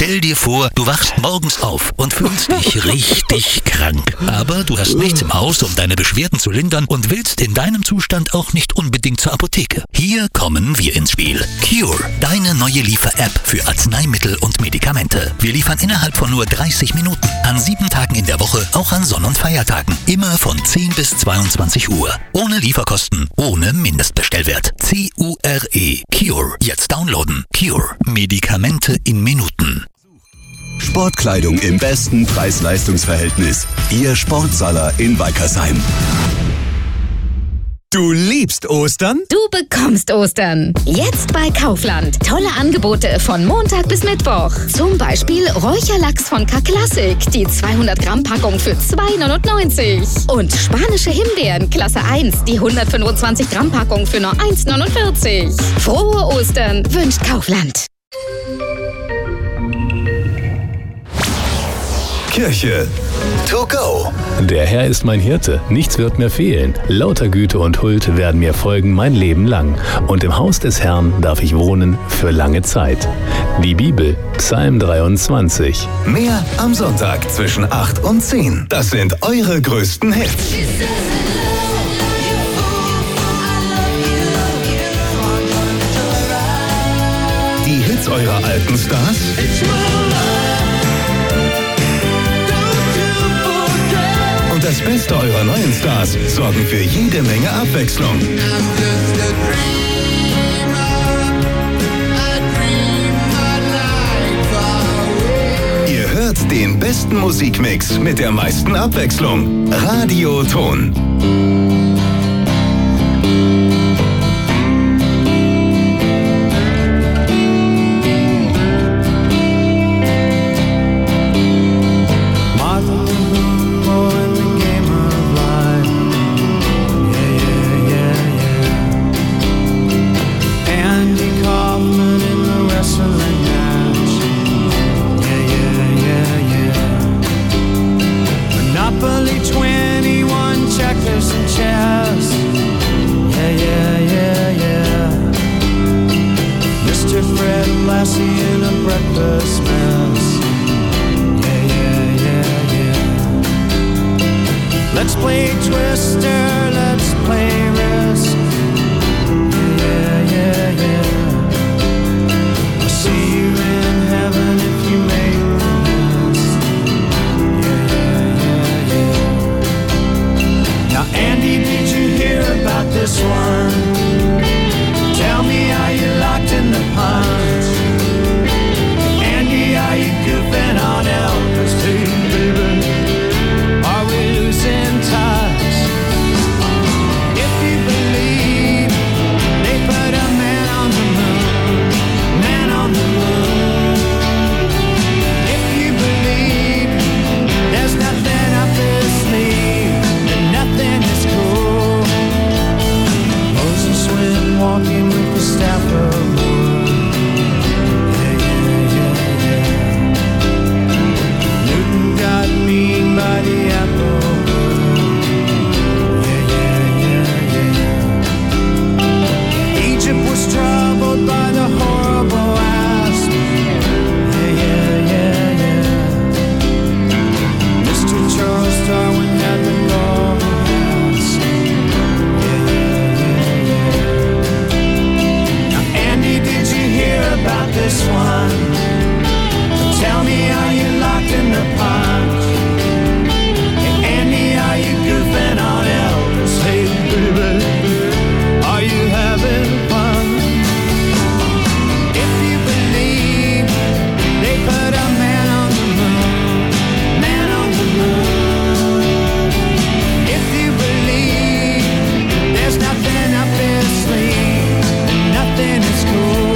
Stell dir vor, du wachst morgens auf und fühlst dich richtig krank. Aber du hast nichts im Haus, um deine Beschwerden zu lindern und willst in deinem Zustand auch nicht unbedingt zur Apotheke. Hier kommen wir ins Spiel. Cure, deine neue Liefer-App für Arzneimittel und Medikamente. Wir liefern innerhalb von nur 30 Minuten, an 7 Tagen in der Woche, auch an Sonn- und Feiertagen. Immer von 10 bis 22 Uhr. Ohne Lieferkosten, ohne Mindestbestellwert. C-U-R-E. Cure. Jetzt downloaden. Cure. Medikamente in Minuten. Sportkleidung im besten Preis-Leistungs-Verhältnis. Ihr Sportsaler in Weikersheim. Du liebst Ostern? Du bekommst Ostern. Jetzt bei Kaufland. Tolle Angebote von Montag bis Mittwoch. Zum Beispiel Räucherlachs von K-Classic. Die 200 Gramm Packung für 2,99. Und spanische Himbeeren Klasse 1. Die 125 Gramm Packung für nur 1,49. Frohe Ostern wünscht Kaufland. Kirche to go. Der Herr ist mein Hirte, nichts wird mir fehlen. Lauter Güte und Huld werden mir folgen mein Leben lang. Und im Haus des Herrn darf ich wohnen für lange Zeit. Die Bibel, Psalm 23. Mehr am Sonntag zwischen 8 und 10. Das sind eure größten Hits. Die Hits eurer alten Stars. Und das Beste eurer neuen Stars sorgen für jede Menge Abwechslung. Ihr hört den besten Musikmix mit der meisten Abwechslung. Radioton. Let's play Twister, let's play Risk. Yeah, yeah, yeah. I'll see you in heaven if you make the list. Yeah, yeah, yeah. Now, Andy, did you hear about this one? Tell me, are you locked in the punch? Andy, are you goofing on Elvis? Hey, baby. Walking with the staff of wood. Yeah, yeah, yeah, yeah. Newton got mean by the apple wood. Yeah, yeah, yeah, yeah. Egypt was troubled by the horrible asp. Yeah, yeah, yeah, yeah. Mr. Charles Darwin had the golden ask. About this one, tell me, are you locked in the punch? Hey, Andy, are you goofing on Elvis? Hey, baby, are you having fun? If you believe they put a man on the moon, man on the moon. If you believe there's nothing up their sleeve and nothing is cool.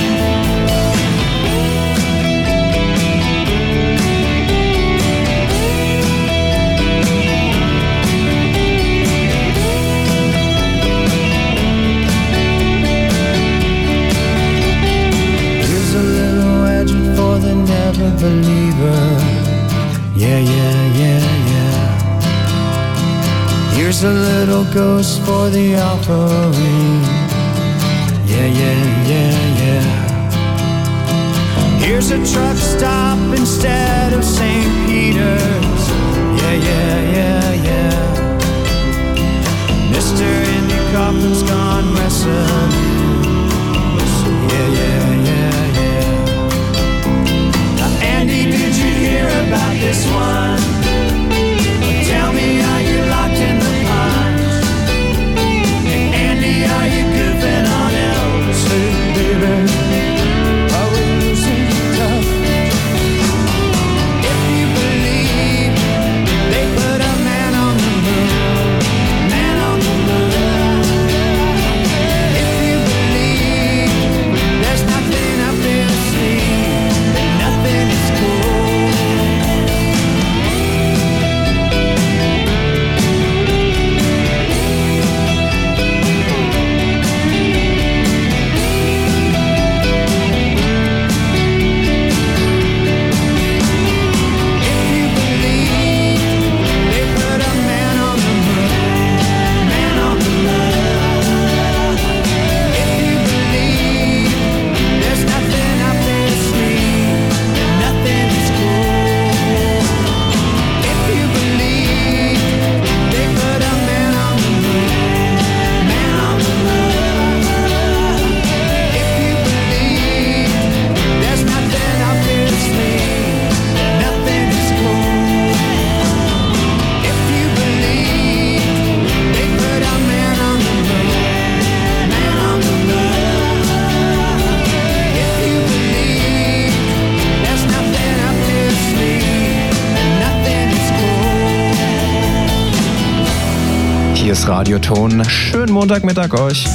Believer, yeah, yeah, yeah, yeah. Here's a little ghost for the offering, yeah, yeah, yeah, yeah. Here's a truck stop instead of St. Peter's. Yeah, yeah, yeah, yeah. Mr. Andy Kaufman's gone wrestling. Yeah, yeah, yeah, yeah. Now, Andy, did you hear about this one? Tell me, are you locked in the ponds? Hey, Andy, are you goofing on Elvis? Hey, baby, are we losing tough? If you believe they put a man on the moon, man on the moon. If you believe there's nothing up their sleeve, that nothing is cool. Hier ist Radioton. Schönen Montagmittag euch.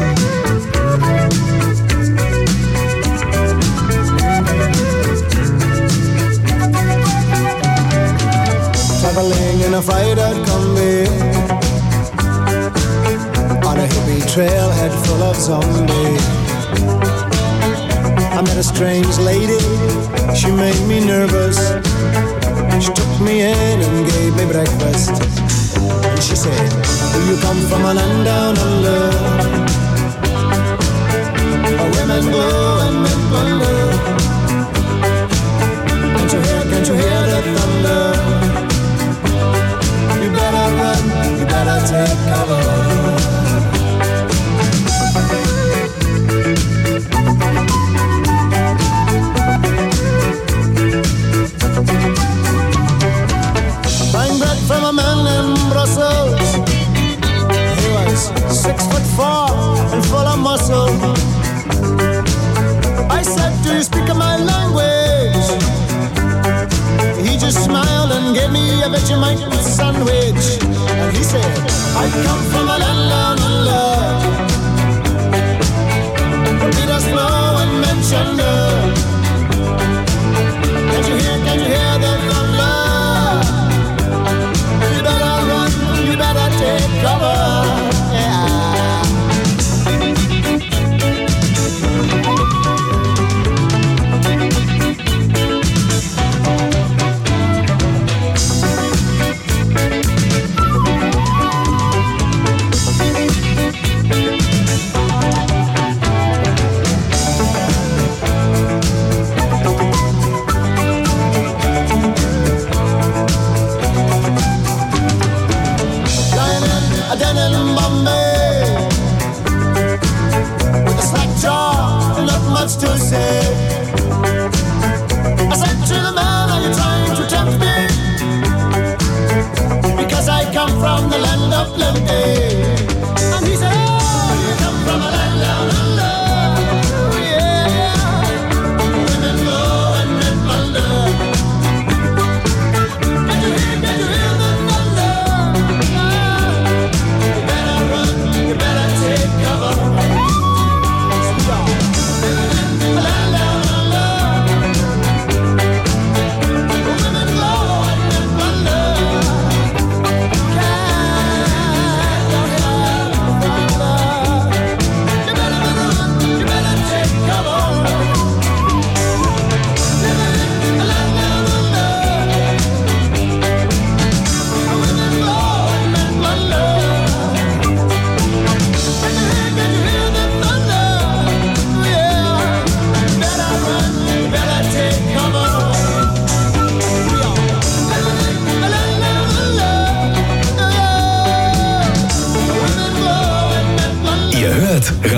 Traveling in a freighter combi on a hippie trailhead full of zombies. I met a strange lady, she made me nervous. She took me in and gave me breakfast. And she said, do you come from a land down under, where women go and men plunder? Can't you hear the thunder? You better run, you better take cover. Buying bread from a man in Brussels. He was 6'4" and full of muscle. I said, do you speak my language? He just smiled and gave me a Vegemite sandwich. And he said, I come from a land down under, where Peter Slow and Mentioner. Can't you hear the thunder? You better run, you better take cover. Yeah.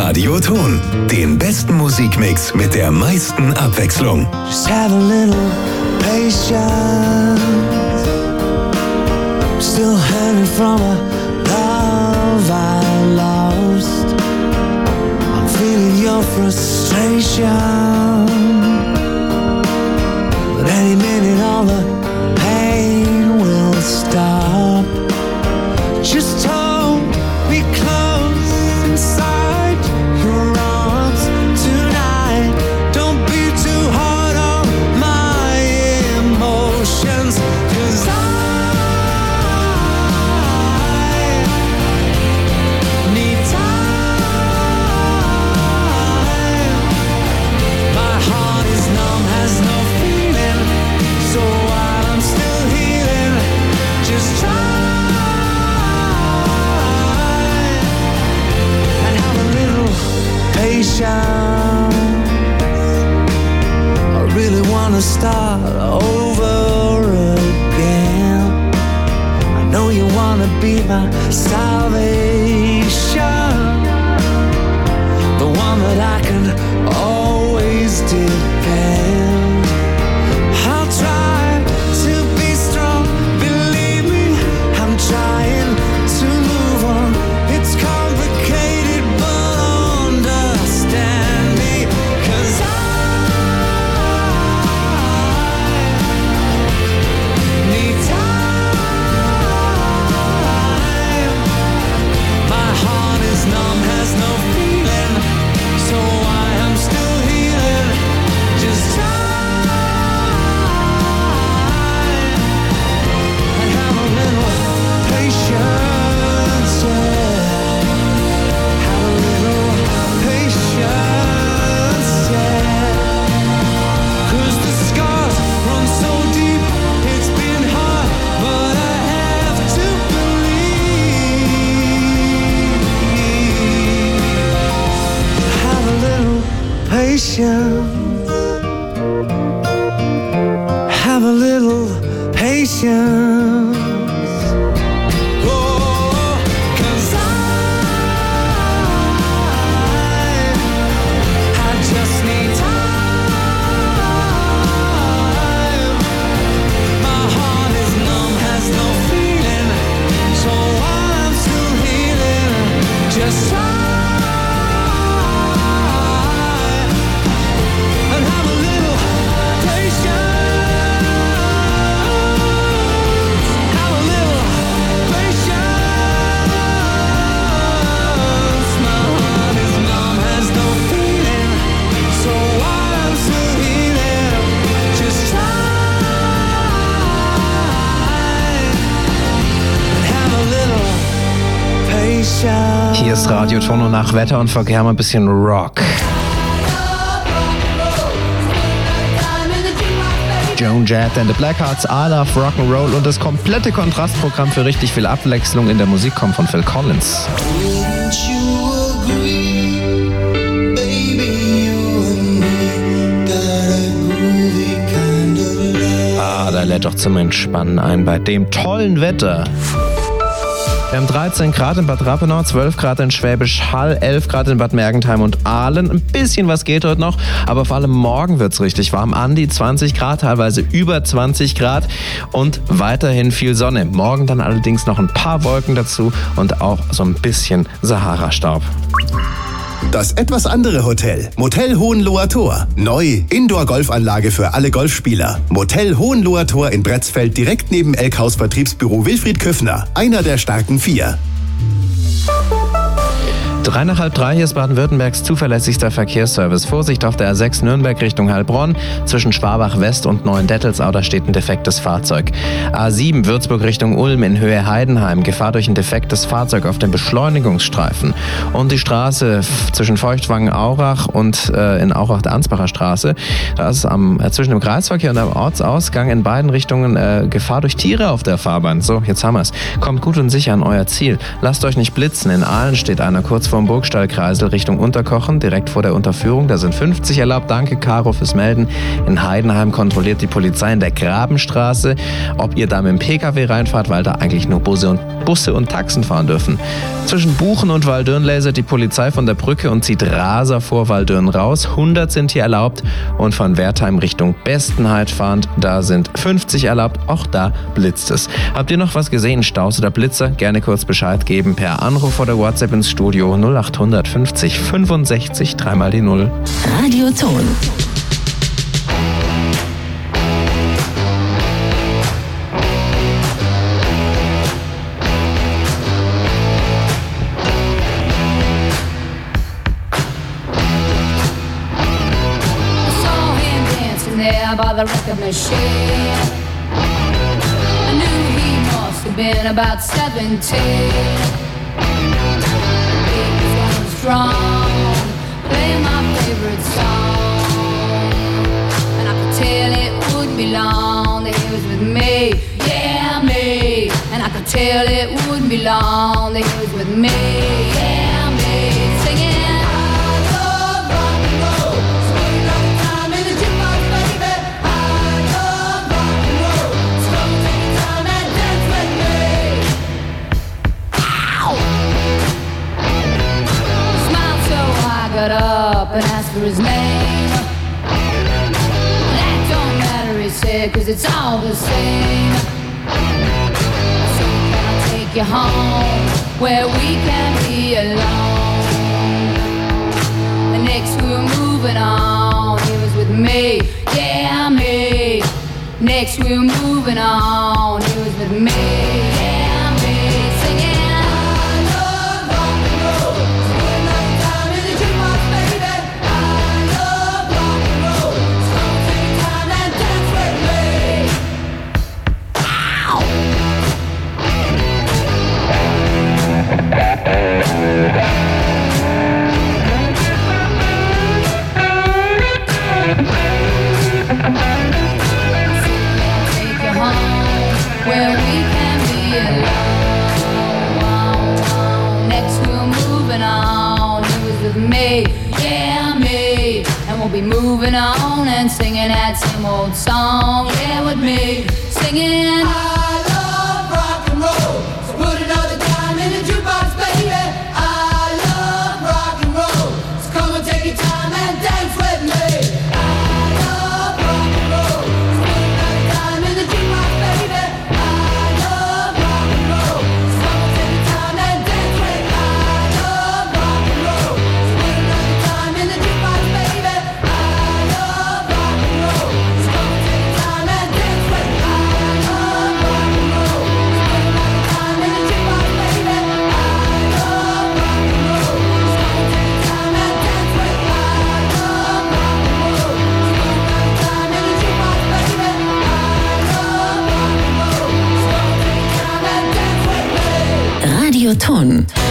Radioton. Den besten Musikmix mit der meisten Abwechslung. Just have a little patience. I'm still hurting from a love I lost. I'm feeling your frustration. But any minute all the pain will stop. Just hold me close inside your arms tonight. Don't be too hard on my emotions, 'cause I need time. My heart is numb, has no feeling, so while I'm still healing, just try. I really wanna start over again. I know you wanna be my salvation, the one that I can always depend. I'll try to be strong, believe me, I'm trying to move on. It's complicated, but understand me, 'cause I need time. My heart is numb, has no feeling, so I am still healing. Just try and have a little patience, yeah. Have a little patience, yeah. 'Cause the scars run so deep, it's been hard, but I have to believe. Have a little patience. Have a little patience. Oh, 'cause I just need time. My heart is numb, has no feeling, so I'm still healing. Just try and have a little patience. Have a little patience. My heart is numb, has no feeling, so I'm still healing. Just try and have a little patience. Hier ist Radio Ton und nach Wetter und Verkehr mal ein bisschen Rock. Joan Jett and the Blackhearts, I Love Rock'n'Roll und das komplette Kontrastprogramm für richtig viel Abwechslung in der Musik kommt von Phil Collins. Wouldn't you agree, baby, you and me got a groovy kind of love. Da lädt doch zum Entspannen ein bei dem tollen Wetter. Wir haben 13 Grad in Bad Rappenau, 12 Grad in Schwäbisch Hall, 11 Grad in Bad Mergentheim und Aalen. Ein bisschen was geht heute noch, aber vor allem morgen wird's richtig warm. An die 20 Grad, teilweise über 20 Grad und weiterhin viel Sonne. Morgen dann allerdings noch ein paar Wolken dazu und auch so ein bisschen Sahara-Staub. Das etwas andere Hotel. Motel Hohenloher Tor. Neu. Indoor-Golfanlage für alle Golfspieler. Motel Hohenloher Tor in Bretzfeld direkt neben Elkhaus Vertriebsbüro Wilfried Köffner. Einer der starken 4. 3 nach halb 3, hier ist Baden-Württembergs zuverlässigster Verkehrsservice. Vorsicht auf der A6 Nürnberg Richtung Heilbronn. Zwischen Schwabach West und Neuendettelsau, da steht ein defektes Fahrzeug. A7 Würzburg Richtung Ulm in Höhe Heidenheim. Gefahr durch ein defektes Fahrzeug auf dem Beschleunigungsstreifen. Und die Straße zwischen Feuchtwangen-Aurach und in Aurach der Ansbacher Straße. Da ist zwischen dem Kreisverkehr und dem Ortsausgang in beiden Richtungen Gefahr durch Tiere auf der Fahrbahn. So, jetzt haben wir's. Kommt gut und sicher an euer Ziel. Lasst euch nicht blitzen. In Aalen steht einer kurz vor vom Burgstallkreisel Richtung Unterkochen, direkt vor der Unterführung. Da sind 50 erlaubt. Danke, Caro, fürs Melden. In Heidenheim kontrolliert die Polizei in der Grabenstraße, ob ihr da mit dem Pkw reinfahrt, weil da eigentlich nur Busse und Taxen fahren dürfen. Zwischen Buchen und Waldürn lasert die Polizei von der Brücke und zieht Raser vor Waldürn raus. 100 sind hier erlaubt und von Wertheim Richtung Bestenheit fahrend, da sind 50 erlaubt. Auch da blitzt es. Habt ihr noch was gesehen, Staus oder Blitzer? Gerne kurz Bescheid geben per Anruf oder WhatsApp ins Studio 0800 50 65 3 die 0. Radioton. By the record machine, I knew he must have been about 17. He was going strong, playing my favorite song, and I could tell it wouldn't be long that he was with me, yeah me. And I could tell it wouldn't be long that he was with me, yeah me, singing. Got up and asked for his name. That don't matter, he said, 'cause it's all the same. So can I take you home where we can be alone? The next we were moving on, he was with me, yeah me. Next we were moving on, he was with me, yeah me, singing. Where we can be alone. Next we're moving on. He was with me, yeah me. And we'll be moving on and singing that same old song, yeah, with me, singing. I love rock and roll, so put another time in the jukebox, baby. I love rock and roll, so come and take your time and dance with me. Radioton.